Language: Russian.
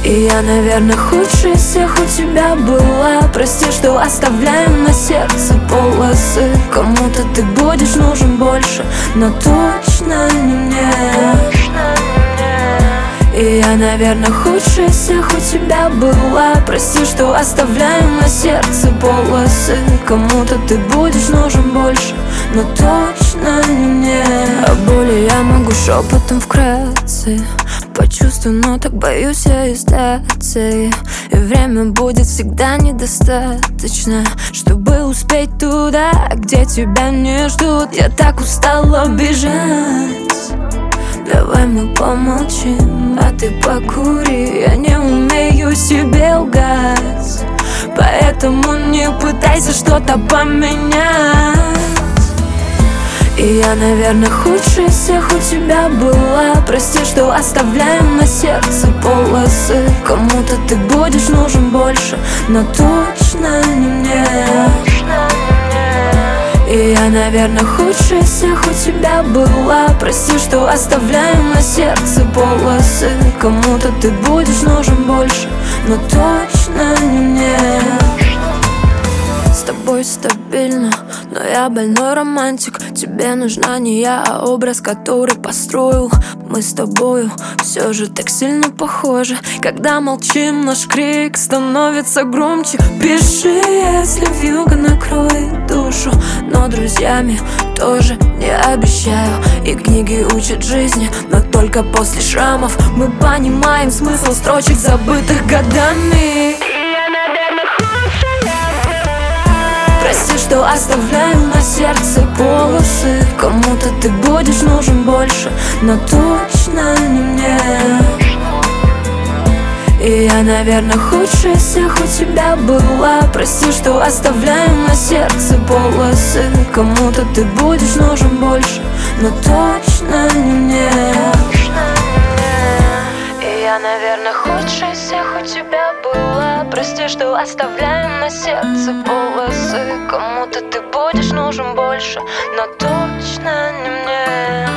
И я, наверное, худшая из всех у тебя была. Прости, что оставляем на сердце полосы. Кому-то ты будешь нужен больше, но точно не мне. И я, наверное, худшая из всех у тебя была. Прости, что оставляем на сердце полосы. Кому-то ты будешь нужен больше, но точно не мне. О боли я могу шепотом вкратце почувствую, но так боюсь я издаться. И время будет всегда недостаточно, чтобы успеть туда, где тебя не ждут. Я так устала бежать. Давай мы помолчим, а ты покури. Я не умею себе лгать, поэтому не пытайся что-то поменять. И я, наверное, худшая из всех у тебя была. Прости, что оставляем на сердце полосы. Кому-то ты будешь нужен больше, но точно не мне. И я, наверное, худшая из всех у тебя была. Прости, что оставляем на сердце полосы. Кому-то ты будешь нужен больше, но точно не мне. С тобой стабильно, но я больной романтик. Тебе нужна не я, а образ, который построил. Мы с тобою все же так сильно похожи. Когда молчим, наш крик становится громче. Пиши, если вьюга накроет душу, но друзьями тоже не обещаю. И книги учат жизни, но только после шрамов мы понимаем смысл строчек, забытых годами. Прости, что оставляю на сердце полосы. Кому-то ты будешь нужен больше, но точно не мне. И я, наверное, худшая из всех у тебя была. Прости, что оставляем на сердце полосы. Кому-то ты будешь нужен больше, но точно не мне. И я, наверное, худшая из всех у тебя была. Прости, что оставляем на сердце полосы. Кому-то ты будешь нужен больше, но точно не мне.